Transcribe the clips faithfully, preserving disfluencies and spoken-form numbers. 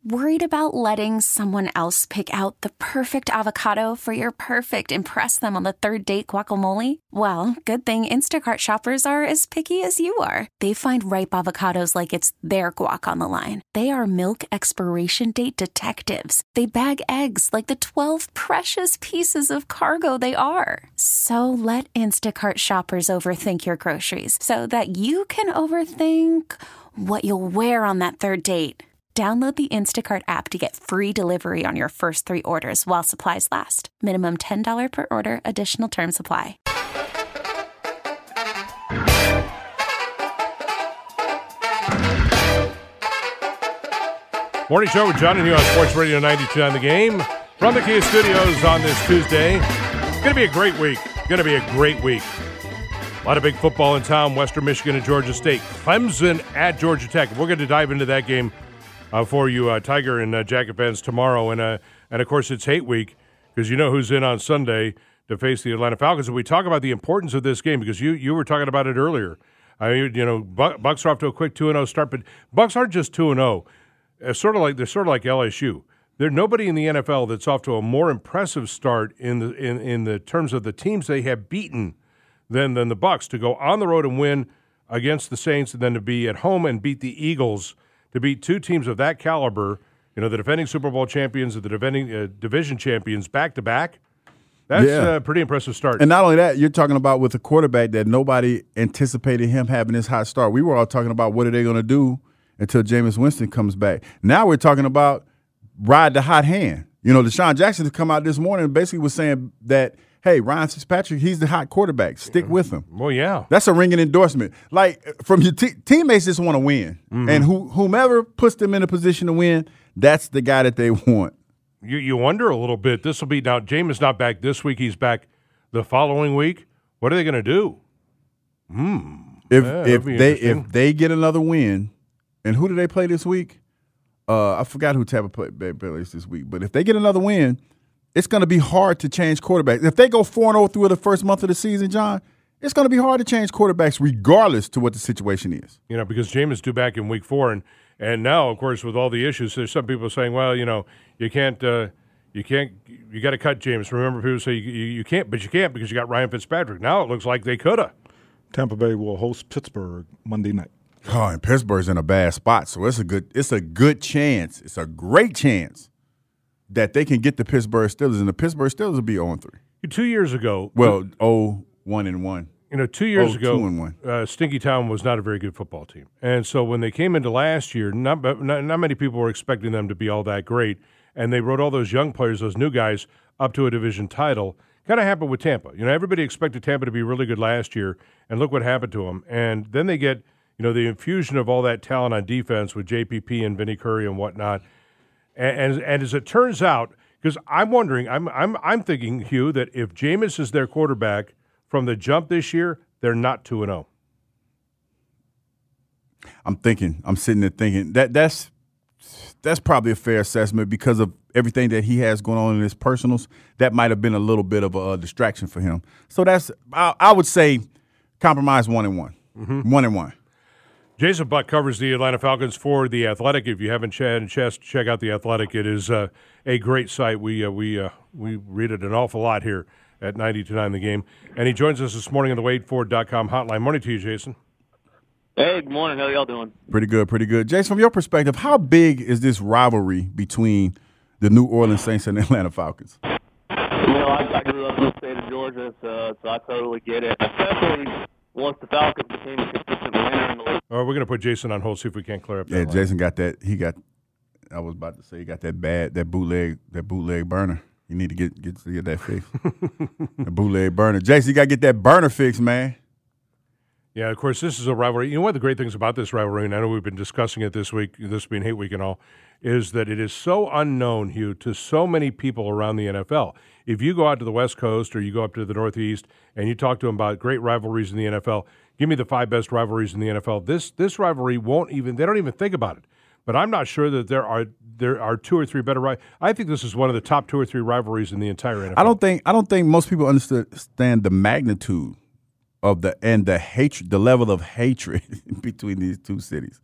Worried about letting someone else pick out the perfect avocado for your perfect impress them on the third date guacamole? Well, good thing Instacart shoppers are as picky as you are. They find ripe avocados like it's their guac on the line. They are milk expiration date detectives. They bag eggs like the twelve precious pieces of cargo they are. So let Instacart shoppers overthink your groceries so that you can overthink what you'll wear on that third date. Download the Instacart app to get free delivery on your first three orders while supplies last. Minimum ten dollars per order. Additional terms apply. Morning show with John and you on Sports Radio ninety-two on the Game. From the Kia Studios on this Tuesday. It's going to be a great week. Going to be a great week. A lot of big football in town. Western Michigan and Georgia State. Clemson at Georgia Tech. We're going to dive into that game Uh, for you, uh, Tiger and uh, Jacket fans tomorrow. And, uh, and of course, it's hate week because you know who's in on Sunday to face the Atlanta Falcons. And we talk about the importance of this game because you you were talking about it earlier. I mean, you know, Bucks are off to a quick two and oh start, but Bucks aren't just two and oh. It's sort of like they're sort of like L S U. There's nobody in the N F L that's off to a more impressive start in the in, in the terms of the teams they have beaten than than the Bucks to go on the road and win against the Saints and then to be at home and beat the Eagles. To beat two teams of that caliber, you know, the defending Super Bowl champions and the defending uh, division champions back-to-back, that's yeah. a pretty impressive start. And not only that, you're talking about with a quarterback that nobody anticipated him having this hot start. We were all talking about what are they going to do until Jameis Winston comes back. Now we're talking about ride the hot hand. You know, Deshaun Jackson has come out this morning and basically was saying that, hey, Ryan Fitzpatrick, he's the hot quarterback. Stick with him. Well, yeah. That's a ringing endorsement. Like, from your te- teammates just want to win. Mm-hmm. And who, whomever puts them in a position to win, that's the guy that they want. You you wonder a little bit. This will be – now, Jameis not back this week. He's back the following week. What are they going to do? Hmm. If, yeah, if, they, if they get another win, and who do they play this week? Uh, I forgot who Tampa play, plays this week. But if they get another win – it's going to be hard to change quarterbacks. If they go four and oh through the first month of the season, John, it's going to be hard to change quarterbacks regardless to what the situation is. You know, because Jameis due back in week four, and and now, of course, with all the issues, there's some people saying, well, you know, you can't, uh, you can't, you got to cut Jameis. Remember, people say you, you, you can't, but you can't because you got Ryan Fitzpatrick. Now it looks like they could have. Tampa Bay will host Pittsburgh Monday night. Oh, and Pittsburgh's in a bad spot, so it's a good, it's a good chance. It's a great chance that they can get the Pittsburgh Steelers, and the Pittsburgh Steelers will be oh and three. Two years ago. Well, oh, one and one. You know, two years oh, ago, two and one. Uh, Stinky Town was not a very good football team. And so when they came into last year, not, not, not many people were expecting them to be all that great. And they wrote all those young players, those new guys, up to a division title. Kind of happened with Tampa. You know, everybody expected Tampa to be really good last year, and look what happened to them. And then they get, you know, the infusion of all that talent on defense with J P P and Vinny Curry and whatnot. And, and, and as it turns out, because I'm wondering, I'm I'm I'm thinking, Hugh, that if Jameis is their quarterback from the jump this year, they're not two and oh. I'm thinking, I'm sitting there thinking that that's that's probably a fair assessment because of everything that he has going on in his personals. That might have been a little bit of a, a distraction for him. So that's I, I would say compromise one and one, mm-hmm. one and one. Jason Buck covers the Atlanta Falcons for The Athletic. If you haven't had a chance to check out The Athletic, it is uh, a great site. We uh, we uh, we read it an awful lot here at ninety-two point nine The Game. And he joins us this morning on the Wade Ford dot com hotline. Morning to you, Jason. Hey, good morning. How y'all doing? Pretty good, pretty good. Jason, from your perspective, how big is this rivalry between the New Orleans Saints and the Atlanta Falcons? You know, I, I grew up in the state of Georgia, so, so I totally get it, especially once the Falcons became a consistent winner in the league. Oh, we're going to put Jason on hold, see if we can't clear up that Yeah, line. Jason got that. He got, I was about to say, he got that bad, that bootleg, that bootleg burner. You need to get get, get that fixed. The bootleg burner. Jason, you got to get that burner fixed, man. Yeah, of course, this is a rivalry. You know, one of the great things about this rivalry, and I know we've been discussing it this week, this being Hate Week and all, is that it is so unknown, Hugh, to so many people around the N F L. If you go out to the West Coast or you go up to the Northeast and you talk to them about great rivalries in the N F L, give me the five best rivalries in the N F L. This this rivalry won't even, they don't even think about it. But I'm not sure that there are there are two or three better rivalries. I think this is one of the top two or three rivalries in the entire N F L. I don't think I don't think most people understand the magnitude of the and the hatred, the level of hatred between these two cities.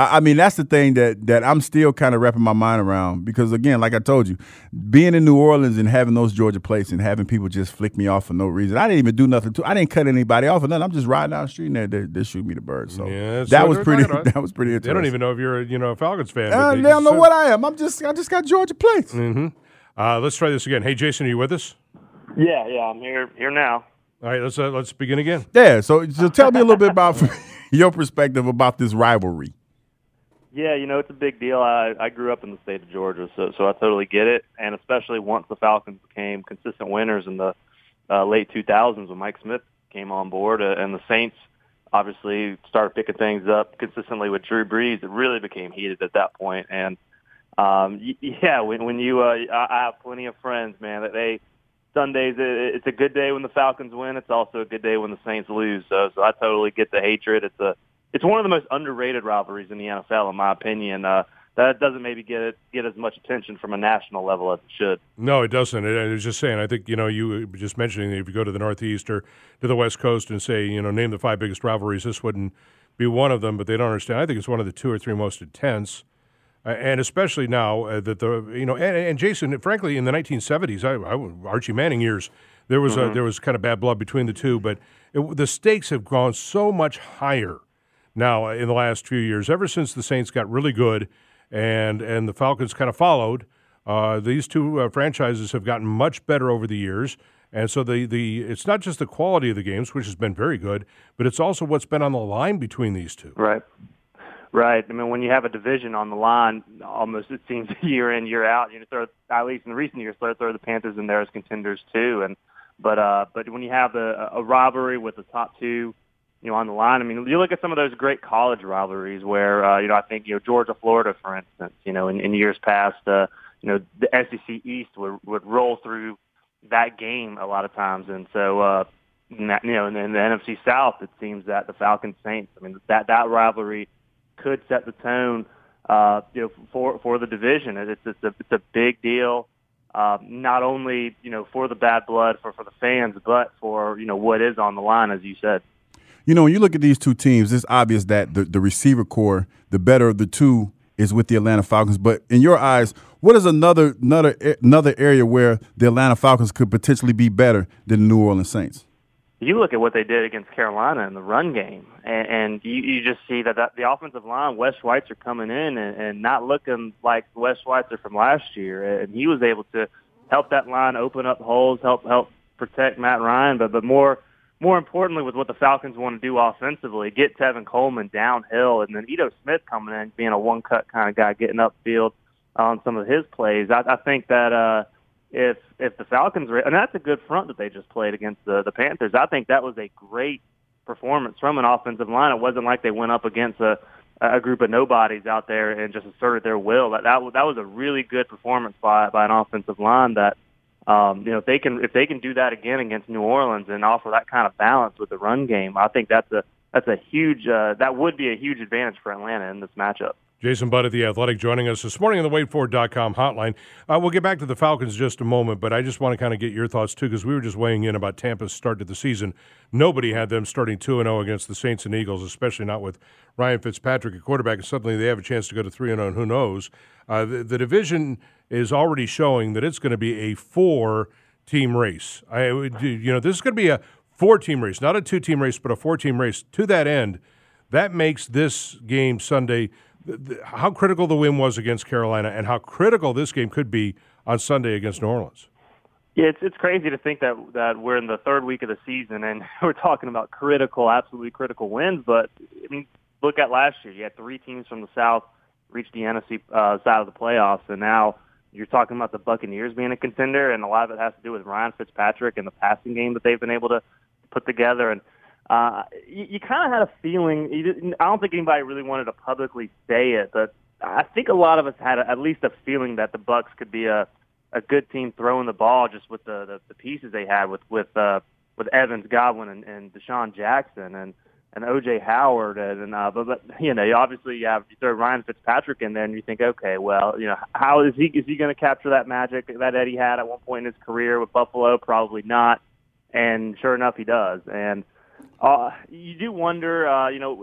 I, I mean, that's the thing that that I'm still kind of wrapping my mind around because, again, like I told you, being in New Orleans and having those Georgia plates and having people just flick me off for no reason. I didn't even do nothing to. I didn't cut anybody off or nothing. I'm just riding down the street and they, they, they shoot me the bird. So yeah, that so was pretty. That was pretty interesting. They don't even know if you're a you know a Falcons fan. Uh, they they don't know said, what I am. I'm just I just got Georgia plates. Mm-hmm. Uh, let's try this again. Hey, Jason, are you with us? Yeah, yeah, I'm here here now. All right, let's uh, let's begin again. Yeah. So, so tell me a little bit about your perspective about this rivalry. Yeah, you know, it's a big deal. I, I grew up in the state of Georgia, so so I totally get it, and especially once the Falcons became consistent winners in the uh, late two thousands when Mike Smith came on board, uh, and the Saints obviously started picking things up consistently with Drew Brees. It really became heated at that point, and um, y- yeah, when, when you, uh, I I have plenty of friends, man, that they Sundays it, it's a good day when the Falcons win. It's also a good day when the Saints lose. So, so I totally get the hatred. It's a It's one of the most underrated rivalries in the N F L, in my opinion. Uh, that doesn't maybe get it, get as much attention from a national level as it should. No, it doesn't. I was just saying, I think, you know, you were just mentioning that if you go to the Northeast or to the West Coast and say, you know, name the five biggest rivalries, this wouldn't be one of them, but they don't understand. I think it's one of the two or three most intense, uh, and especially now uh, that the, you know, and, and Jason, frankly, in the nineteen seventies, I, I, Archie Manning years, there was mm-hmm. a, there was kind of bad blood between the two, but it, the stakes have gone so much higher now in the last few years, ever since the Saints got really good and and the Falcons kind of followed. Uh, these two uh, franchises have gotten much better over the years, and so the, the it's not just the quality of the games, which has been very good, but it's also what's been on the line between these two. Right, right. I mean, when you have a division on the line, almost it seems year in, year out, you know, throw, at least in the recent years, throw, throw the Panthers in there as contenders too. And but uh, but when you have a, a rivalry with the top two, you know, on the line. I mean, you look at some of those great college rivalries where, uh, you know, I think, you know, Georgia, Florida, for instance, you know, in, in years past, uh, you know, the S E C East would, would roll through that game a lot of times. And so, uh, you know, in, in the N F C South, it seems that the Falcons Saints, I mean, that, that rivalry could set the tone, uh, you know, for, for the division. It's, it's a, it's a big deal. Uh, not only, you know, for the bad blood, for, for the fans, but for, you know, what is on the line, as you said. You know, when you look at these two teams, it's obvious that the, the receiver core, the better of the two, is with the Atlanta Falcons. But in your eyes, what is another another another area where the Atlanta Falcons could potentially be better than the New Orleans Saints? You look at what they did against Carolina in the run game, and, and you, you just see that, that the offensive line, Wes Schweitzer coming in and, and not looking like Wes Schweitzer from last year, and he was able to help that line open up holes, help help protect Matt Ryan, but but more. More importantly, with what the Falcons want to do offensively, get Tevin Coleman downhill, and then Ito Smith coming in, being a one-cut kind of guy, getting upfield on some of his plays. I, I think that uh, if if the Falcons, and that's a good front that they just played against the, the Panthers, I think that was a great performance from an offensive line. It wasn't like they went up against a, a group of nobodies out there and just asserted their will. That that was, that was a really good performance by by an offensive line that, Um, you know, if they can if they can do that again against New Orleans and offer that kind of balance with the run game, I think that's a that's a huge uh, that would be a huge advantage for Atlanta in this matchup. Jason Budd at The Athletic joining us this morning on the wait for dot com hotline. Uh, we'll get back to the Falcons in just a moment, but I just want to kind of get your thoughts, too, because we were just weighing in about Tampa's start to the season. Nobody had them starting two and oh against the Saints and Eagles, especially not with Ryan Fitzpatrick at quarterback, and suddenly they have a chance to go to three and oh, and who knows. Uh, the, the division is already showing that it's going to be a four-team race. I, you know, this is going to be a four-team race, not a two-team race, but a four-team race. To that end, that makes this game Sunday – how critical the win was against Carolina and how critical this game could be on Sunday against New Orleans. Yeah, it's it's crazy to think that that we're in the third week of the season and we're talking about critical, absolutely critical wins. But I mean, look at last year. You had three teams from the South reach the N F C uh, side of the playoffs, and now you're talking about the Buccaneers being a contender, and a lot of it has to do with Ryan Fitzpatrick and the passing game that they've been able to put together. And Uh, you, you kind of had a feeling. You didn't, I don't think anybody really wanted to publicly say it, but I think a lot of us had a, at least a feeling that the Bucs could be a, a good team throwing the ball, just with the, the, the pieces they had with with uh, with Evans, Godwin, and, and Deshaun Jackson, and and O J Howard, and uh, but, but you know, you obviously you have you throw Ryan Fitzpatrick in there, and you think, okay, well, you know, how is he is he going to capture that magic that Eddie had at one point in his career with Buffalo? Probably not, and sure enough, he does, and. Uh, you do wonder, uh, you know,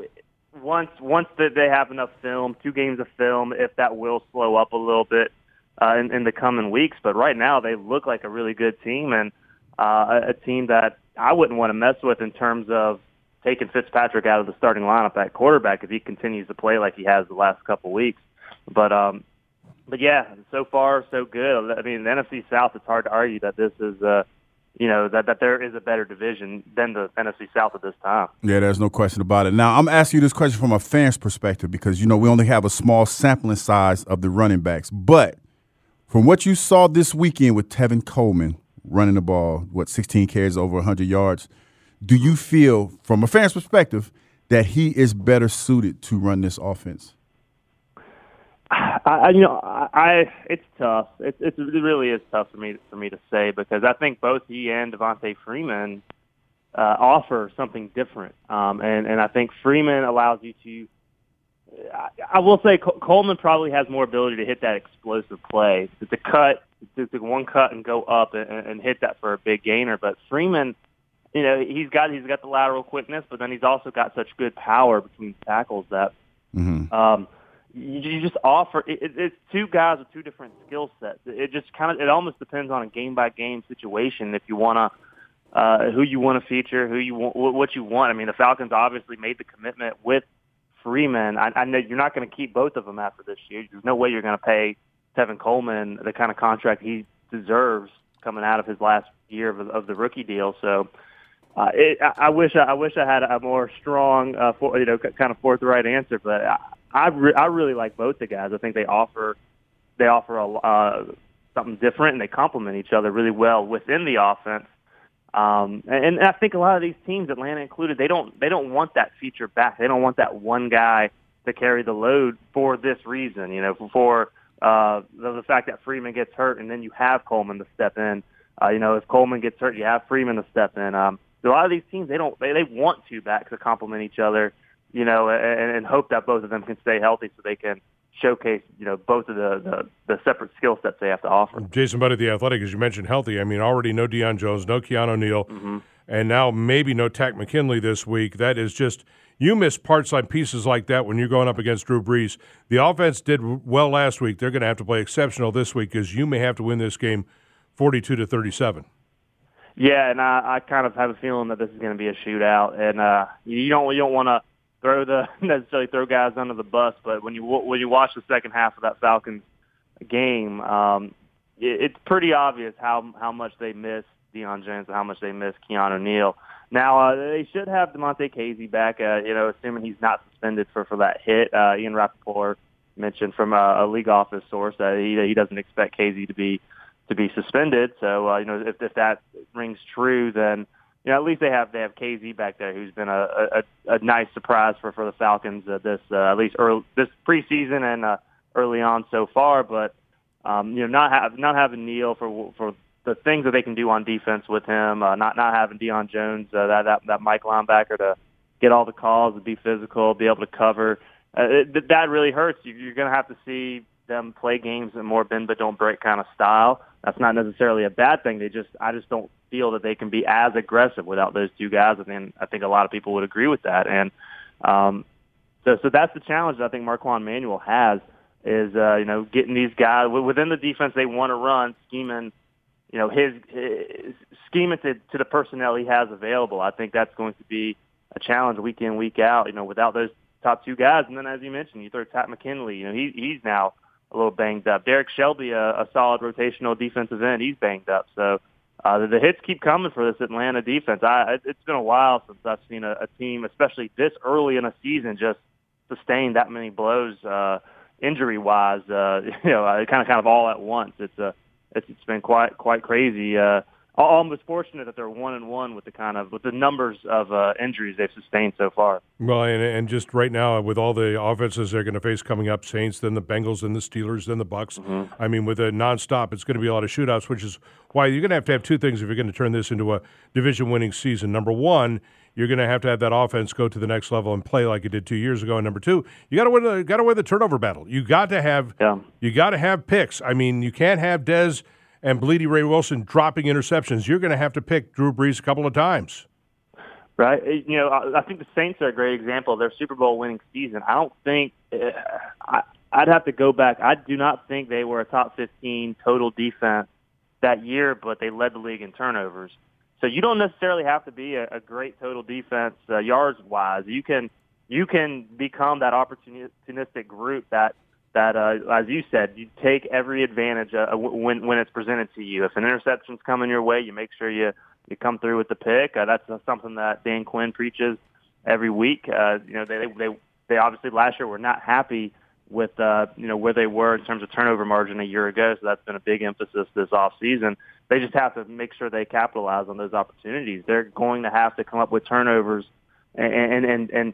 once once that they have enough film, two games of film, if that will slow up a little bit uh, in, in the coming weeks. But right now, they look like a really good team, and uh, a, a team that I wouldn't want to mess with in terms of taking Fitzpatrick out of the starting lineup at quarterback if he continues to play like he has the last couple weeks. But um, but yeah, so far so good. I mean, the N F C South, it's hard to argue that this is uh, you know, that, that there is a better division than the N F C South at this time. Yeah, there's no question about it. Now, I'm asking you this question from a fan's perspective because, you know, we only have a small sampling size of the running backs. But from what you saw this weekend with Tevin Coleman running the ball, what, sixteen carries over one hundred yards, do you feel, from a fan's perspective, that he is better suited to run this offense? I, you know, I, I it's tough. It, it really is tough for me for me to say because I think both he and Devontae Freeman uh, offer something different, um, and and I think Freeman allows you to. I, I will say Coleman probably has more ability to hit that explosive play, to, to cut, to take one cut and go up and, and hit that for a big gainer. But Freeman, you know, he's got he's got the lateral quickness, but then he's also got such good power between tackles that. Mm-hmm. Um, You just offer it, it, it's two guys with two different skill sets. It just kind of it almost depends on a game by game situation. If you want to, uh, who you want to feature, who you want, what you want. I mean, the Falcons obviously made the commitment with Freeman. I, I know you're not going to keep both of them after this year. There's no way you're going to pay Tevin Coleman the kind of contract he deserves coming out of his last year of, of the rookie deal. So. Uh, it, I, I wish I, I wish I had a more strong, uh, for, you know, kind of forthright answer, but I I, re- I really like both the guys. I think they offer they offer a, uh, something different, and they complement each other really well within the offense. Um, and, and I think a lot of these teams, Atlanta included, they don't they don't want that feature back. They don't want that one guy to carry the load for this reason. You know, for uh, the, the fact that Freeman gets hurt, and then you have Coleman to step in. Uh, you know, if Coleman gets hurt, you have Freeman to step in. Um, A lot of these teams, they don't, they, they want two backs to complement each other, you know, and, and hope that both of them can stay healthy so they can showcase, you know, both of the, the, the separate skill sets they have to offer. Jason Budd, the Athletic, as you mentioned, healthy. I mean, already no Deion Jones, no Keanu Neal, mm-hmm. and now maybe no Takk McKinley this week. That is just, you miss parts like pieces like that when you're going up against Drew Brees. The offense did well last week. They're going to have to play exceptional this week because you may have to win this game forty-two to thirty-seven. Yeah, and I, I kind of have a feeling that this is going to be a shootout, and uh, you don't you don't want to throw the necessarily throw guys under the bus, but when you when you watch the second half of that Falcons game, um, it, it's pretty obvious how how much they miss Deion Jones and how much they miss Keanu Neal. Now uh, they should have Demonte Casey back, uh, you know, assuming he's not suspended for, for that hit. Uh, Ian Rappaport mentioned from a, a league office source that he he doesn't expect Casey to be. to be suspended. So, uh, you know, if, if that rings true, then, you know, at least they have they have K Z back there, who's been a, a, a nice surprise for, for the Falcons uh, this uh, at least early, this preseason and uh, early on so far. But, um, you know, not have, not having Neal for for the things that they can do on defense with him, uh, not not having Deion Jones, uh, that, that that Mike linebacker to get all the calls, to be physical, be able to cover, uh, it, that really hurts. You're going to have to see them play games in more bend but don't break kind of style. That's not necessarily a bad thing. They just, I just don't feel that they can be as aggressive without those two guys. I mean, I think a lot of people would agree with that. And um, so, so that's the challenge that I think Marquand Manuel has is, uh, you know, getting these guys within the defense they want to run, scheming, you know, his, his scheming to, to the personnel he has available. I think that's going to be a challenge week in, week out, you know, without those top two guys. And then, as you mentioned, you throw Takk McKinley, you know, he, he's now a little banged up. Derek Shelby, a, a solid rotational defensive end, he's banged up. So uh, the, the hits keep coming for this Atlanta defense. I, it's been a while since I've seen a, a team, especially this early in a season, just sustain that many blows uh, injury-wise. Uh, you know, kind of kind of all at once. It's a it's, it's been quite quite crazy. Uh, almost fortunate that they're one and one with the kind of with the numbers of uh, injuries they've sustained so far. Well, and, and just right now with all the offenses they're going to face coming up, Saints, then the Bengals, then the Steelers, then the Bucs. Mm-hmm. I mean, with a nonstop, it's going to be a lot of shootouts, which is why you're going to have to have two things if you're going to turn this into a division-winning season. Number one, you're going to have to have that offense go to the next level and play like it did two years ago. And number two, you got to win the got to win the turnover battle. You got to have yeah. you got to have picks. I mean, you can't have Dez and Bleedy Ray Wilson dropping interceptions. You're going to have to pick Drew Brees a couple of times. Right. You know, I, I think the Saints are a great example of their Super Bowl winning season. I don't think uh, I, I'd have to go back. I do not think they were a top fifteen total defense that year, but they led the league in turnovers. So you don't necessarily have to be a, a great total defense uh, yards wise. You can you can become that opportunistic group that that uh, as you said, you take every advantage uh, when when it's presented to you. If an interception's coming your way, you make sure you you come through with the pick. Uh, that's uh, something that Dan Quinn preaches every week. Uh, you know, they they they obviously last year were not happy with uh, you know where they were in terms of turnover margin a year ago. So that's been a big emphasis this off season. They just have to make sure they capitalize on those opportunities. They're going to have to come up with turnovers, and and and, and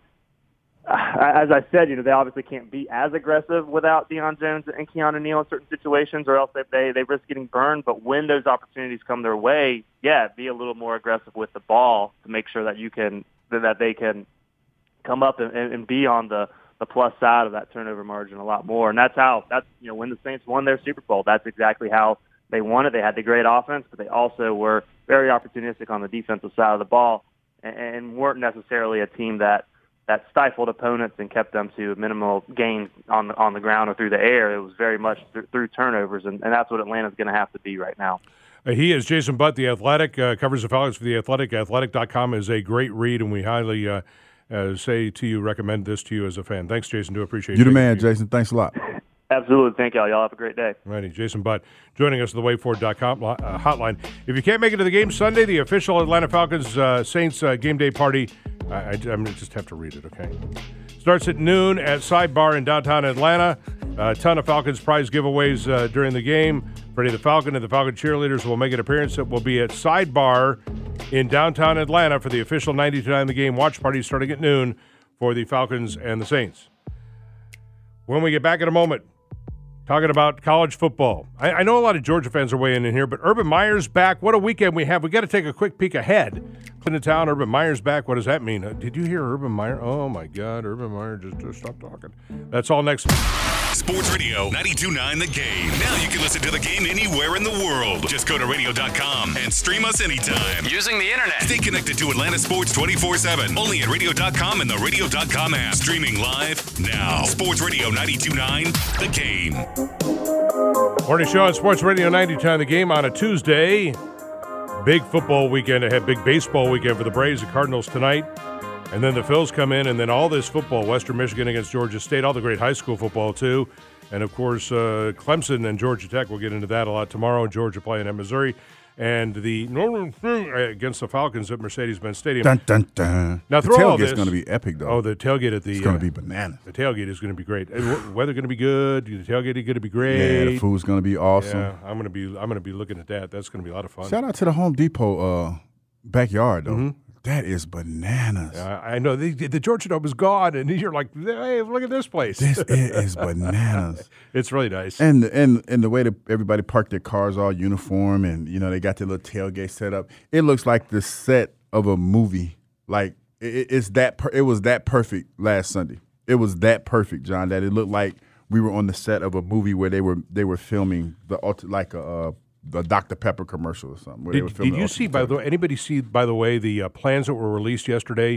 uh, as I said, you know, they obviously can't be as aggressive without Deion Jones and Keanu Neal in certain situations, or else they, they they risk getting burned. But when those opportunities come their way, yeah, be a little more aggressive with the ball to make sure that you can that they can come up and, and be on the the plus side of that turnover margin a lot more. And that's how, that's, you know, when the Saints won their Super Bowl, that's exactly how they won it. They had the great offense, but they also were very opportunistic on the defensive side of the ball and, and weren't necessarily a team that, that stifled opponents and kept them to minimal gains on the, on the ground or through the air. It was very much th- through turnovers, and, and that's what Atlanta's going to have to be right now. Uh, he is Jason Butt, The Athletic, uh, covers the Falcons for The Athletic. athletic dot com is a great read, and we highly uh, uh, say to you, recommend this to you as a fan. Thanks, Jason. Do appreciate it. You're the man, Jason. Thanks a lot. Absolutely. Thank y'all. Y'all have a great day. Righty. Jason Butt joining us at the wait for dot com uh, hotline. If you can't make it to the game Sunday, the official Atlanta Falcons uh, Saints uh, game day party, I, I, I'm just have to read it, okay? Starts at noon at Sidebar in downtown Atlanta. A ton of Falcons prize giveaways uh, during the game. Freddie the Falcon and the Falcon cheerleaders will make an appearance that will be at Sidebar in downtown Atlanta for the official ninety-two nine The Game watch party starting at noon for the Falcons and the Saints. When we get back in a moment, talking about college football. I, I know a lot of Georgia fans are weighing in here, but Urban Meyer's back. What a weekend we have. We got to take a quick peek ahead. Clinton Town, Urban Meyer's back. What does that mean? Uh, did you hear Urban Meyer? Oh, my God. Urban Meyer just, just stopped talking. That's all next week. Sports Radio ninety-two point nine The Game. Now you can listen to the game anywhere in the world. Just go to radio dot com and stream us anytime. Using the internet. Stay connected to Atlanta Sports twenty-four seven. Only at radio dot com and the radio dot com app. Streaming live now. Sports Radio ninety-two point nine The Game. Morning show on Sports Radio ninety-two point nine The Game on a Tuesday. Big football weekend ahead. Big baseball weekend for the Braves and Cardinals tonight. And then the Phils come in, and then all this football, Western Michigan against Georgia State, all the great high school football, too. And, of course, uh, Clemson and Georgia Tech, we'll get into that a lot tomorrow. Georgia playing at Missouri. And the against the Falcons at Mercedes-Benz Stadium. Dun, dun, dun. Now, the throw all tailgate's this. going to be epic, though. Oh, the tailgate at the. It's going to uh, be bananas. The tailgate is going to be great. Weather going to be good. The tailgate is going to be great. Yeah, the food's going to be awesome. Yeah, I'm going to be. I'm going to be looking at that. That's going to be a lot of fun. Shout out to the Home Depot uh, backyard, though. Mm-hmm. That is bananas. Uh, I know the, the Georgia Dome is gone, and you're like, hey, look at this place. This it is bananas. It's really nice. And and and the way that everybody parked their cars all uniform, and you know they got their little tailgate set up. It looks like the set of a movie. Like it, it's that. Per- it was that perfect last Sunday. It was that perfect, John. That it looked like we were on the set of a movie where they were they were filming the like a. Uh, the Doctor Pepper commercial or something. Where did they were filming did you see, by the way, anybody see, by the way, the uh, plans that were released yesterday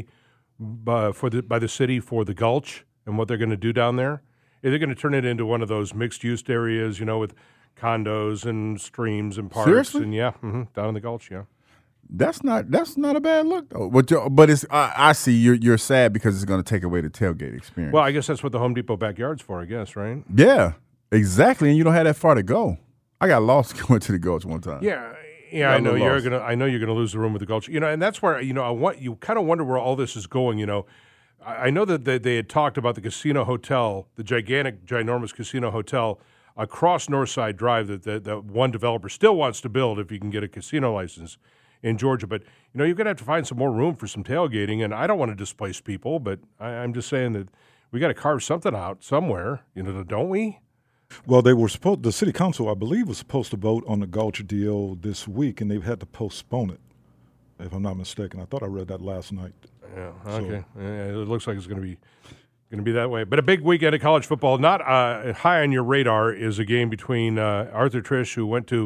uh, for the by the city for the Gulch and what they're going to do down there? They're going to turn it into one of those mixed-use areas, you know, with condos and streams and parks. Seriously? And, yeah, mm-hmm, down in the Gulch, yeah. That's not that's not a bad look though. But but it's I, I see you're you're sad because it's going to take away the tailgate experience. Well, I guess that's what the Home Depot backyard's for, I guess, right? Yeah, exactly. And you don't have that far to go. I got lost going to the Gulch one time. Yeah, yeah, I know you're gonna. I know you're gonna lose the room with the Gulch. You know, and that's where you know I want you kind of wonder where all this is going. You know, I, I know that they, they had talked about the casino hotel, the gigantic, ginormous casino hotel across Northside Drive that that, that one developer still wants to build if you can get a casino license in Georgia. But you know, you're gonna have to find some more room for some tailgating. And I don't want to displace people, but I, I'm just saying that we got to carve something out somewhere. You know, don't we? Well, they were supposed. The city council, I believe, was supposed to vote on the Gulch deal this week, and they've had to postpone it, if I'm not mistaken. I thought I read that last night. Yeah. Okay. So, yeah, it looks like it's going to be going to be that way. But a big weekend of college football. Not uh, high on your radar is a game between uh, Arthur Trish, who went to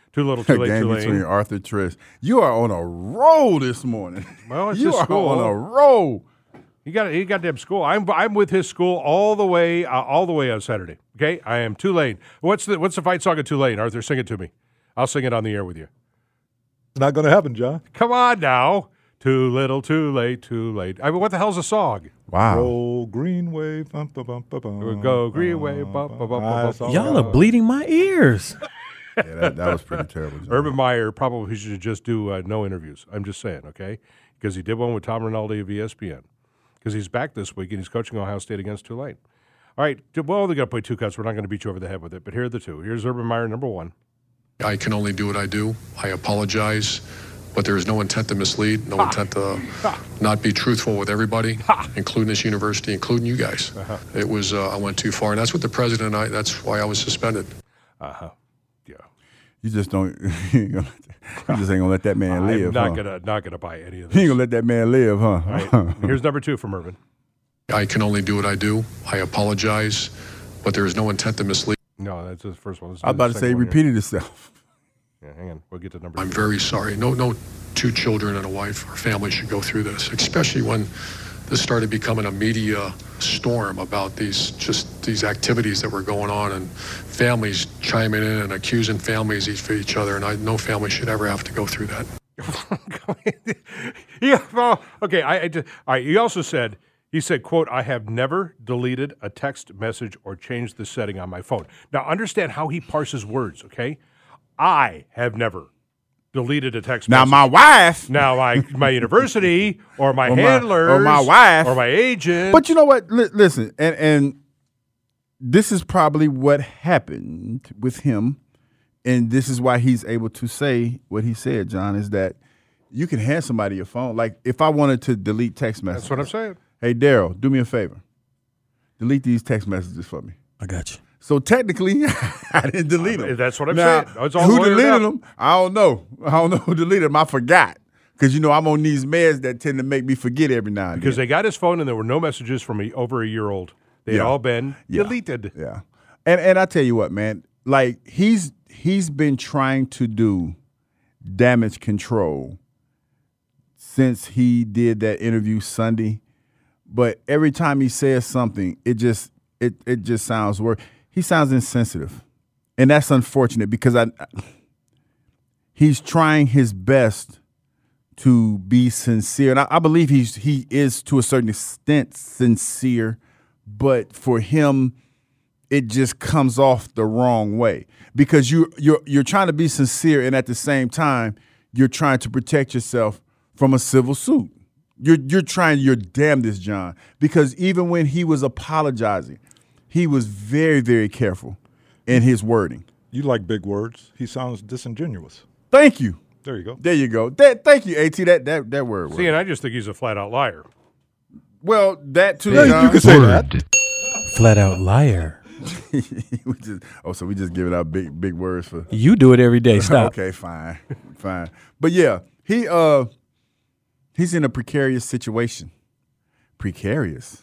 Too little, too late, game too between late. Arthur Triss. You are on a roll this morning. Well, it's you his are school. on a roll. He got he got damn school. I'm I'm with his school all the way uh, all the way on Saturday. Okay, I am Tulane. What's the what's the fight song of Tulane? Arthur, sing it to me. I'll sing it on the air with you. It's not going to happen, John. Come on now. Too little, too late, too late. I mean, what the hell's a song? Wow. Roll Greenway. Bum, bum, bum, bum, bum, Go Greenway. Bum, bum, bum, bum, bum. Y'all are bleeding my ears. Yeah, that, that was pretty terrible. John. Urban Meyer probably should just do uh, no interviews. I'm just saying, okay? Because he did one with Tom Rinaldi of E S P N. Because he's back this week and he's coaching Ohio State against Tulane. All right, well, they're going to play two cuts. We're not going to beat you over the head with it, but here are the two. Here's Urban Meyer, number one. I can only do what I do. I apologize, but there is no intent to mislead, no ha. intent to ha. not be truthful with everybody, ha. including this university, including you guys. Uh-huh. It was, uh, I went too far, and that's what the president and I, that's why I was suspended. Uh-huh. Yeah. You just don't, you just ain't going to let that man live, I'm not huh? gonna not gonna buy any of this. You ain't going to let that man live, huh? All right. Here's number two from Urban. I can only do what I do. I apologize, but there is no intent to mislead. No, that's the first one. Let's I was do the about to say he second one repeated himself. here. Yeah, hang on. We'll get to number I'm two. very sorry. No, no two children and a wife or family should go through this, especially when this started becoming a media storm about these just these activities that were going on and families chiming in and accusing families of each other. And I, no family should ever have to go through that. Yeah, well, okay. I, I just, all right. He also said, he said, quote, I have never deleted a text message or changed the setting on my phone. Now, understand how he parses words, okay? I have never deleted a text Now, message. my wife. Now, my my university or my Or my- handlers or my wife. or my agent. But you know what? Li- listen, and, and this is probably what happened with him, and this is why he's able to say what he said, John, is that you can hand somebody your phone. Like, if I wanted to delete text messages. That's what I'm saying. Hey, Daryl, do me a favor. Delete these text messages for me. I got you. So technically, I didn't delete them. That's what I'm now, saying. It's all who lawyered deleted up. them? I don't know. I don't know who deleted them. I forgot. Because, you know, I'm on these meds that tend to make me forget every now and Because then. they got his phone and there were no messages from a, over a year old. They had Yeah. all been Yeah. deleted. Yeah. And and I tell you what, man, like he's he's been trying to do damage control since he did that interview Sunday. But every time he says something, it just it it just sounds worse. He sounds insensitive. And that's unfortunate because I he's trying his best to be sincere. And I, I believe he's he is to a certain extent sincere, but for him it just comes off the wrong way because you you're you're trying to be sincere and at the same time you're trying to protect yourself from a civil suit. You're you're trying your damnedest, John, because even when he was apologizing, he was very, very careful in his wording. You like big words. He sounds disingenuous. Thank you. There you go. There you go. That, thank you, AT. That that that word. See, word. and I just think he's a flat out liar. Well, that too, Yeah, John. you can say that. Flat out liar. we just, oh, so we just giving out big big words for. You do it every day. Stop. Okay, fine, fine. But yeah, he uh, he's in a precarious situation. Precarious.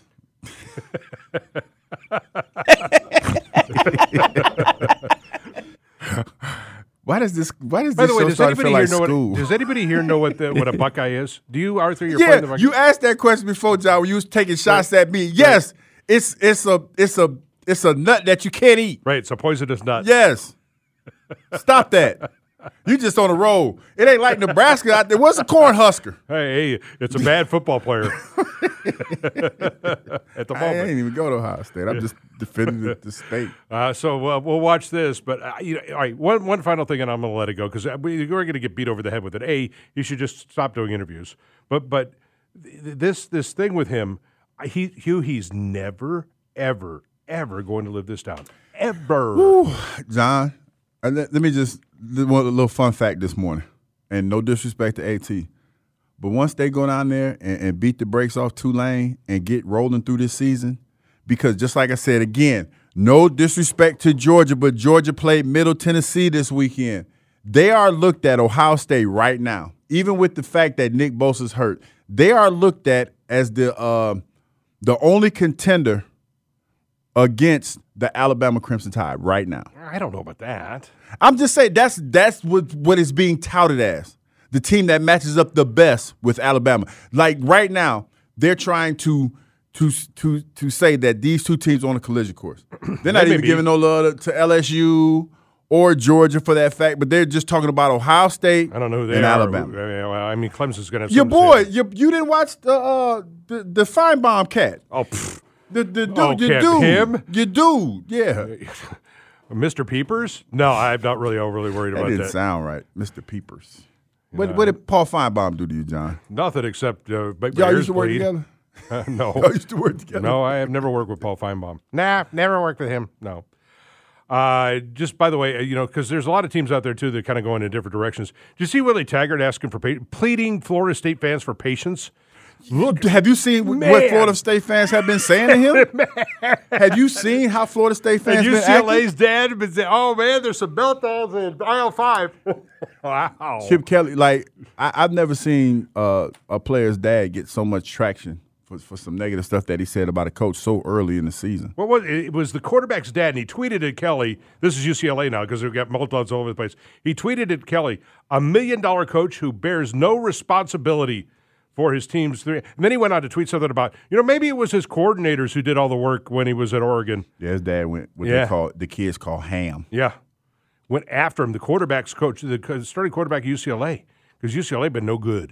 Why does this? Why does By this the way, show does start to anybody feel here like know school? what? Does anybody here know what the, what a Buckeye is? Do you, Arthur? You're playing the Yeah, Buckeye? you asked that question before, John. When you was taking shots at me. Yes, it's it's a it's a it's a nut that you can't eat. Right, it's a poisonous nut. Yes, stop that. You just on a roll. It ain't like Nebraska out there. What's a corn husker? Hey, hey, it's a bad football player. At the I moment. ain't even go to Ohio State. I'm just defending the, the state. Uh, so uh, we'll watch this, but uh, you know, all right. One one final thing, and I'm going to let it go because we, we're going to get beat over the head with it. A, you should just stop doing interviews. But but th- this this thing with him, he Hugh, he's never ever ever going to live this down ever. Whew, John, uh, let, let me just one little fun fact this morning, and no disrespect to AT, but once they go down there and, and beat the brakes off Tulane and get rolling through this season, because just like I said again, no disrespect to Georgia, but Georgia played Middle Tennessee this weekend. They are looked at Ohio State right now, even with the fact that Nick Bosa's hurt. They are looked at as the uh, the only contender against the Alabama Crimson Tide right now. I don't know about that. I'm just saying that's that's what what is being touted as the team that matches up the best with Alabama. Like right now, they're trying to to to to say that these two teams are on a collision course. They're not even be. giving no love to L S U or Georgia for that fact, but they're just talking about Ohio State I don't know who they and are. Alabama. I mean, Clemson's going to have Your something to boy, say. you, you didn't watch the uh, the, the Feinbaum cat. Oh, pfft. The, the dude, Oh, your cat- dude, him? your dude, yeah. Mister Peepers? No, I'm not really overly worried That about didn't that. sound right, Mister Peepers. What, what did Paul Feinbaum do to you, John? Nothing except uh, make my Y'all ears used to work bleed. together? Uh, no. Y'all used to work together? No, I have never worked with Paul Feinbaum. Nah, never worked with him. No. Uh, just by the way, uh, you know, because there's a lot of teams out there, too, that kind of go in different directions. Did you see Willie Taggart asking for pa- pleading Florida State fans for patience? Look, have you seen Man. what Florida State fans have been saying to him? Have you seen how Florida State fans And been U C L A's acting? dad been saying, oh, man, there's some meltdowns in aisle five. Wow. Chip Kelly, like, I, I've never seen uh, a player's dad get so much traction for, for some negative stuff that he said about a coach so early in the season. What was it? It was the quarterback's dad, and he tweeted at Kelly. This is U C L A now because we've got meltdowns all over the place. He tweeted at Kelly, a million dollar coach who bears no responsibility for his team's three. And then he went on to tweet something about, you know, maybe it was his coordinators who did all the work when he was at Oregon. Yeah, his dad went what Yeah. they call the kids call ham. Yeah. Went after him, the quarterback's coach, the starting quarterback at U C L A, because U C L A been no good.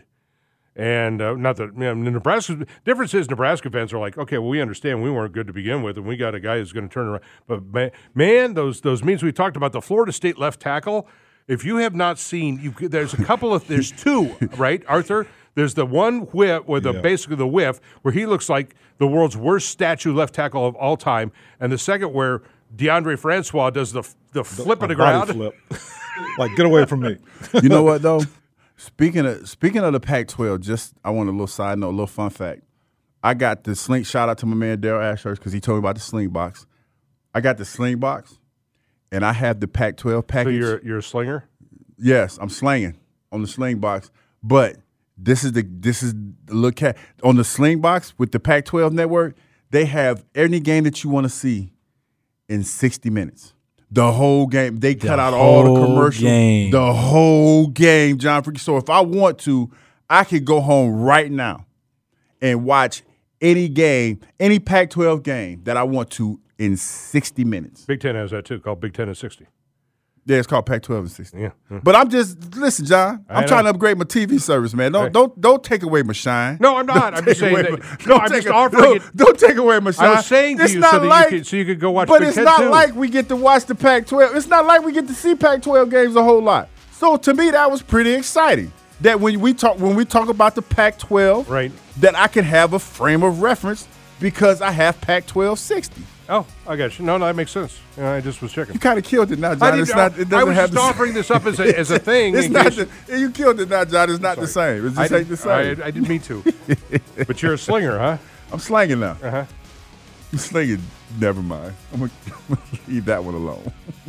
And uh, not that, you know, Nebraska, difference is Nebraska fans are like, okay, well, we understand we weren't good to begin with, and we got a guy who's going to turn around. But, man, man, those those memes we talked about, the Florida State left tackle, if you have not seen, you, there's a couple of, there's two, right, Arthur? There's the one whip, with the Yeah. basically the whiff, where he looks like the world's worst statue left tackle of all time, and the second where DeAndre Francois does the the flip of the Body ground. flip. Like, get away from me. You know what though? Speaking of speaking of the Pac twelve, just I want a little side note, a little fun fact. I got the sling. Shout out to my man Daryl Ashurst because he told me about the sling box. I got the sling box, and I have the Pac twelve So package. you're you're a slinger. Yes, I'm slinging on the sling box, but this is the this is the look at on the sling box with the Pac twelve network. They have any game that you want to see in sixty minutes. The whole game. They cut out all the whole commercials. game. The whole game, John Freaky. So if I want to, I could go home right now and watch any game, any Pac twelve game that I want to in sixty minutes. Big Ten has that too, called Big Ten at sixty. Yeah, it's called Pac twelve and sixty. Yeah. yeah. But I'm just listen, John. I I'm trying know. to upgrade my T V service, man. Don't Right. don't don't take away my shine. No, I'm not. Don't I'm take just saying away that- my- no, don't I'm take just a- offering don't, it- don't take away my shine. I was saying to It's you not so that like, you could, so you could go watch but Big it's Ten not too. like we get to watch the Pac twelve. It's not like we get to see Pac twelve games a whole lot. So to me, that was pretty exciting. That when we talk when we talk about the Pac twelve, Right. that I can have a frame of reference because I have Pac twelve sixty. Oh, I got you. No, no, that makes sense. Yeah, I just was checking. You kind of killed it now, I, John. didn't, It's not. It doesn't I was have just the offering this up as a, as a thing. It's in not. case- The, you killed it now, John. It's not the same. It I just ain't the didn't- same. I, I didn't mean to. But you're a slinger, huh? I'm slanging now. Uh-huh. I'm slinging. Never mind. I'm gonna, I'm gonna leave that one alone.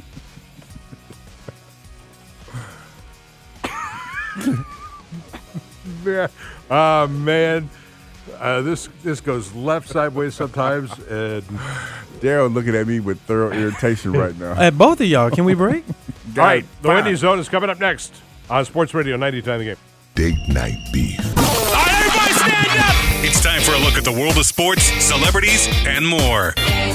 Yeah. Oh, man. Uh, this this goes left sideways sometimes. And Daryl looking at me with thorough irritation right now. At both of y'all, can we break? all right, the fine. Wendy Zone is coming up next on Sports Radio ninety-nine The Game. Date night beef. Everybody stand up! It's time for a look at the world of sports, celebrities, and more.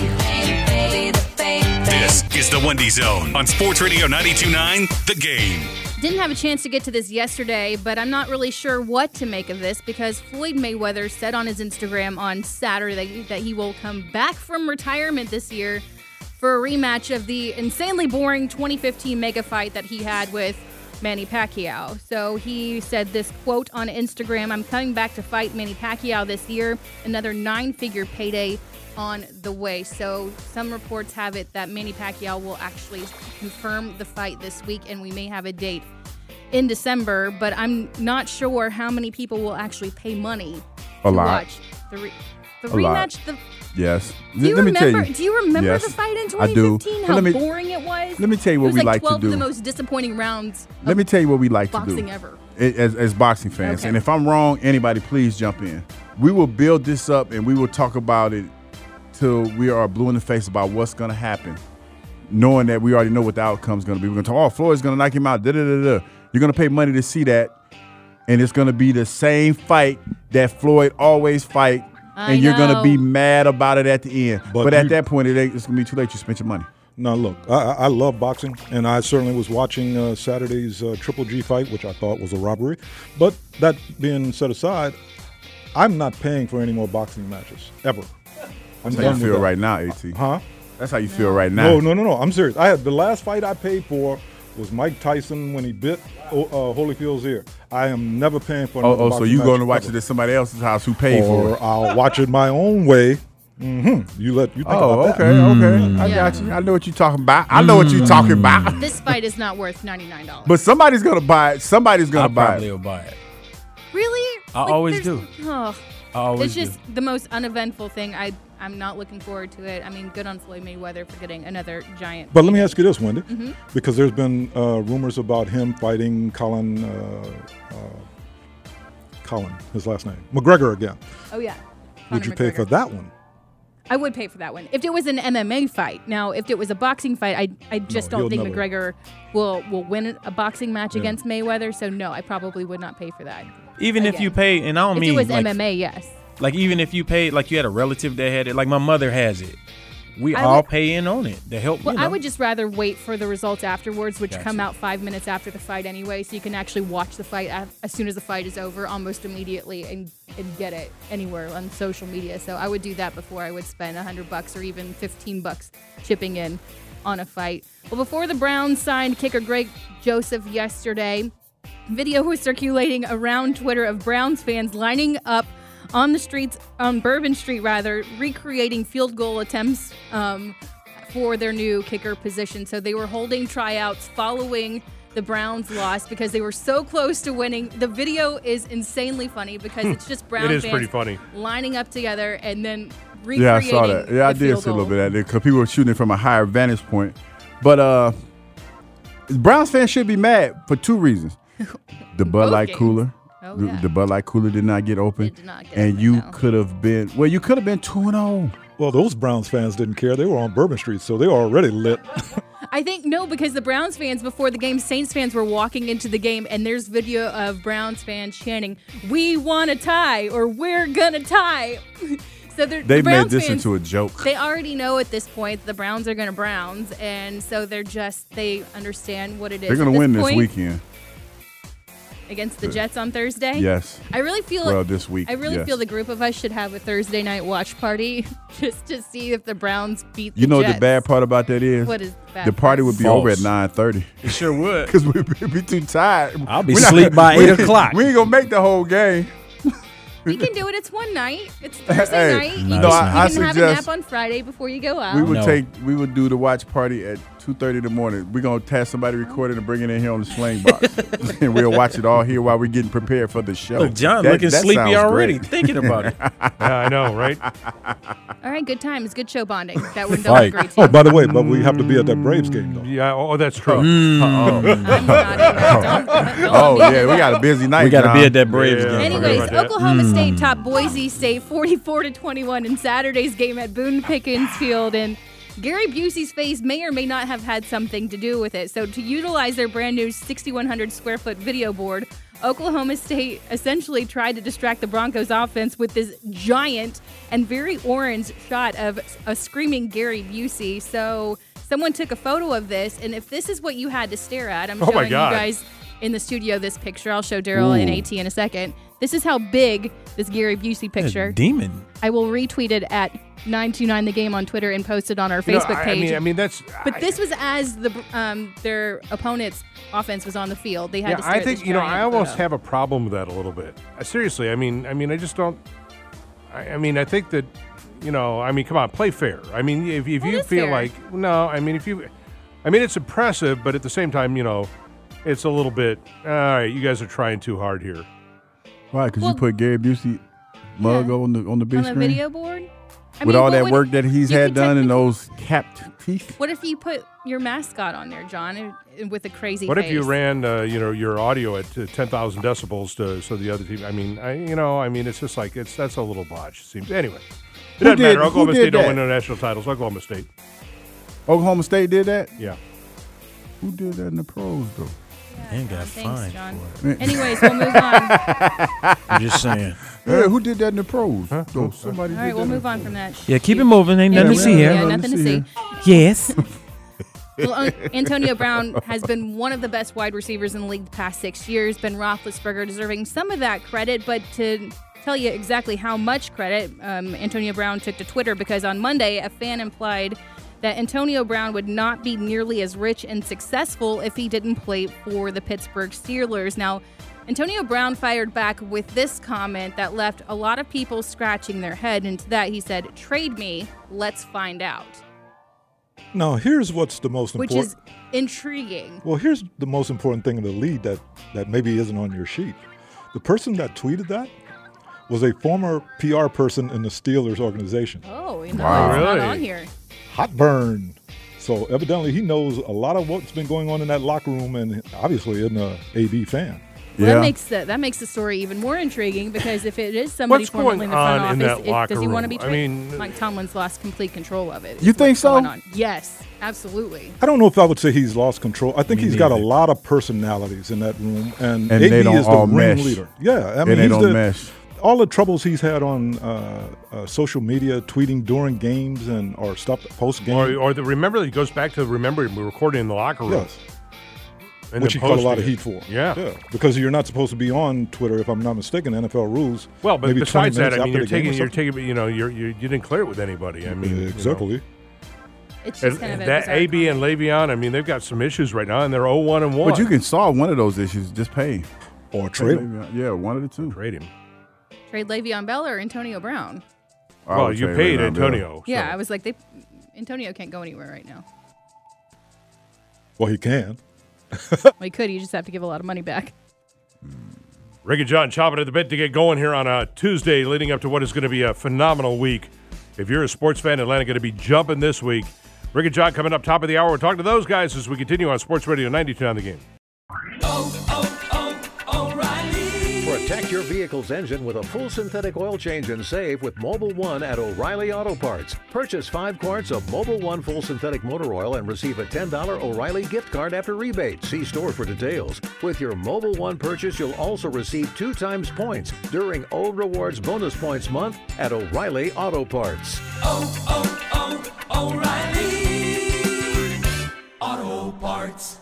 This is the Wendy Zone on Sports Radio ninety-two point nine The Game. Didn't have a chance to get to this yesterday, but I'm not really sure what to make of this because Floyd Mayweather said on his Instagram on Saturday that he will come back from retirement this year for a rematch of the insanely boring twenty fifteen mega fight that he had with Manny Pacquiao. So he said this quote on Instagram, "I'm coming back to fight Manny Pacquiao this year, another nine-figure payday on the way." So some reports have it that Manny Pacquiao will actually confirm the fight this week, and we may have a date in December, but I'm not sure how many people will actually pay money A to lot. watch the, re- the A lot. rematch. The, Yes. do you Let me remember? tell you. Do you remember Yes, the fight in I do. twenty fifteen? But How let me- boring it was. Let me tell you It what was we like like to twelve do. of the most disappointing rounds. Let me tell you what we like to boxing do ever. a- as, as boxing fans. Okay. And if I'm wrong, anybody please jump in. We will build this up and we will talk about it till we are blue in the face about what's going to happen, knowing that we already know what the outcome's going to be. We're going to talk, oh, Floyd's going to knock him out, da-da-da-da. You're going to pay money to see that, and it's going to be the same fight that Floyd always fight, I and you're going to know. be mad about it at the end. But But, at you- that point, it ain't, it's going to be too late. You spent your money. Now, look, I, I I love boxing, and I certainly was watching uh, Saturday's uh, Triple G fight, which I thought was a robbery. But that being set aside, I'm not paying for any more boxing matches, ever. I'm That's how done you with feel that. right now, AT. Huh? That's how you feel right now. No, no, no, no. I'm serious. I had the last fight I paid for was Mike Tyson when he bit uh, Holyfield's ear. I am never paying for another Oh, oh so boxing you match going to watch ever. it at somebody else's house who paid for Or it? I'll watch it my own way. Mm-hmm. You let you think Oh, about okay, that. okay. I Yeah. got you. I know what you're talking about. I know what you're talking about. This fight is not worth ninety-nine dollars. But somebody's gonna buy it. Somebody's I gonna buy probably it. will buy it. Really? I always there's- do. Oh, I always it's just do. the most uneventful thing. I I'm not looking forward to it. I mean, good on Floyd Mayweather for getting another giant. But let me ask you this, Wendy, Mm-hmm. because there's been uh, rumors about him fighting Colin, uh, uh, Colin, his last name, McGregor again. Oh yeah. Would Conor you pay McGregor. for that one? I would pay for that one if it was an M M A fight. Now, if it was a boxing fight, I I just No, don't think he'll never- McGregor will will win a boxing match Yeah. against Mayweather. So no, I probably would not pay for that. Even if Again. you pay, and I don't If mean it was like, M M A, yes. like even if you paid, like you had a relative that had it, like my mother has it. We I all would- pay in on it to help. Well, you know. I would just rather wait for the results afterwards, which Gotcha. come out five minutes after the fight anyway, so you can actually watch the fight af- as soon as the fight is over, almost immediately, and, and get it anywhere on social media. So I would do that before I would spend a hundred bucks or even fifteen bucks chipping in on a fight. Well, before the Browns signed kicker Greg Joseph yesterday, video was circulating around Twitter of Browns fans lining up on the streets, on Bourbon Street rather, recreating field goal attempts um, for their new kicker position. So they were holding tryouts following the Browns loss because they were so close to winning. The video is insanely funny because it's just Browns It is fans pretty funny. lining up together and then Yeah, recreating I saw that. Yeah, I the did field see a little goal. bit of that because people were shooting it from a higher vantage point. But uh, Browns fans should be mad for two reasons: the Bud Both Light games. cooler. Oh, the, yeah. the Bud Light cooler did not get open, It did not get and open, you no. could have been well. You could have been two and zero. Well, those Browns fans didn't care. They were on Bourbon Street, so they were already lit. I think no, because the Browns fans before the game, Saints fans were walking into the game, and there's video of Browns fans chanting, "We want to tie," or "We're gonna tie." So they're, They the Browns made this fans, into a joke. They already know at this point the Browns are gonna Browns, and so they're just they understand what it is. They're gonna At win this point, weekend. against the Jets on Thursday. Yes. I really feel Well, like this week, I really yes. feel the group of us should have a Thursday night watch party just to see if the Browns beat the You know what Jets. the bad part about that is? What is the bad the party part? would be False. over at nine thirty It sure would. because we'd be too tired. I'll be We're not- asleep by we- eight o'clock. We ain't gonna make the whole game. We can do it. It's one night. It's Thursday Hey, night. You no, can, I- you I can have a suggest- nap on Friday before you go out. We would No. take. We would do the watch party at two thirty in the morning. We're gonna have somebody record it and bring it in here on the sling box, and we'll watch it all here while we're getting prepared for the show. Look, John That- looking that sleepy sounds already great. thinking about it. Yeah, I know, right? All right, good times, good show bonding. That would that Right. was great. Oh, Too. by the way, but we have to be at that Braves game, though. Yeah. Oh, that's true. I'm not in that. Don't, don't Oh let me yeah, in we that. got a busy night. We got to John. be at that Braves Yeah. game. Anyways, about that. Oklahoma State topped Boise State forty-four to twenty-one in Saturday's game at Boone Pickens Field, and Gary Busey's face may or may not have had something to do with it. So, to utilize their brand new sixty-one hundred square foot video board, Oklahoma State essentially tried to distract the Broncos offense with this giant and very orange shot of a screaming Gary Busey. So, someone took a photo of this, and if this is what you had to stare at, I'm Oh my showing you God. guys in the studio this picture. I'll show Daryl and AT in a second. This is how big this Gary Busey picture. Demon. I will retweet it at nine two nine the game on Twitter and post it on our You know, Facebook I- page. I mean, I mean that's. but I- this was as the um, their opponent's offense was on the field. They had Yeah, to stare I at think this you know. giant I almost photo. have a problem with that a little bit. Uh, seriously, I mean, I mean, I just don't. I, I mean, I think that, you know, I mean, come on, play fair. I mean, if, if Well, you it's feel fair. like no, I mean, if you, I mean, it's impressive, but at the same time, you know, it's a little bit. All right, you guys are trying too hard here. Why? Because Well- you put Gary Busey mug Yeah. on the on the big on the screen video board. I with mean, all what that would- work that he's you had could done and technically- those capped teeth. What if you put your mascot on there, John, and- and with a crazy What face? if you ran, uh, you know, your audio at uh, ten thousand decibels to so the other team? I mean, I, you know, I mean, it's just like it's that's a little botch. It seems anyway. It doesn't did- matter. who Oklahoma did State don't that? win no national titles. Oklahoma State. Oklahoma State did that? Yeah. Who did that in the pros, though? And got Thanks, fined John. for it. Anyways, we'll move on. I'm just saying. Yeah, who did that in the pros? Though somebody All right, did we'll that move in on the from that. Yeah, keep it moving. Ain't nothing to Yeah, see here. Yeah, Nothing nothing to to see see. Yes. Well, uh, Antonio Brown has been one of the best wide receivers in the league the past six years. Ben Roethlisberger deserving some of that credit, but to tell you exactly how much credit, um, Antonio Brown took to Twitter because on Monday, a fan implied that Antonio Brown would not be nearly as rich and successful if he didn't play for the Pittsburgh Steelers. Now, Antonio Brown fired back with this comment that left a lot of people scratching their head. And to that, he said, "Trade me, let's find out." Now, here's what's the most Which important. is intriguing. Well, here's the most important thing in the lead that, that maybe isn't on your sheet. The person that tweeted that was a former P R person in the Steelers organization. Oh, you know, Wow. it's not Really? on here. Hot burn. So evidently he knows a lot of what's been going on in that locker room and obviously isn't a A B fan. Well, Yeah. that makes the that makes the story even more intriguing because if it is somebody What's formerly going in the front on in office, that it- locker does he want to room? be I traded? mean- Mike Tomlin's lost complete control of it. is You think what's so? going on. Yes, absolutely. I don't know if I would say he's lost control. I think Me he's got a neither. lot of personalities in that room, and, And A B they don't is the all ring mesh. leader. Yeah, I And mean, they he's don't the, mesh. all the troubles he's had on uh, uh, social media, tweeting during games and or stuff post game. Or, or the, remember, it goes back to remember we were recording in the locker room. Yes. And Which he then caught a lot of posting heat it. for. Yeah. Because you're not supposed to be on Twitter, if I'm not mistaken. N F L rules. Well, but maybe besides twenty that, minutes I mean, after you're the game taking, or you're something. taking, you know, you're, you you didn't clear it with anybody. I mean, you know. exactly. It's And just kind of a that bizarre A B comment. and Le'Veon, I mean, they've got some issues right now, and they're oh one and one. But you can solve one of those issues. Just pay. Or trade him. Yeah, one of the two. trade him. Trade Le'Veon Bell or Antonio Brown. I Well, would you trade paid Le'Veon Bell. Antonio. Yeah, so- I was like, they Antonio can't go anywhere right now. Well, he can. Well, he could. You just have to give a lot of money back. Rick and John chopping at the bit to get going here on a Tuesday leading up to what is going to be a phenomenal week. If you're a sports fan, Atlanta going to be jumping this week. Rick and John coming up top of the hour. We're talking to those guys as we continue on Sports Radio ninety-two on the game. Protect your vehicle's engine with a full synthetic oil change and save with Mobile One at O'Reilly Auto Parts. Purchase five quarts of Mobile One full synthetic motor oil and receive a ten dollars O'Reilly gift card after rebate. See store for details. With your Mobile One purchase, you'll also receive two times points during O Rewards Bonus Points Month at O'Reilly Auto Parts. Oh, oh, oh, O'Reilly Auto Parts.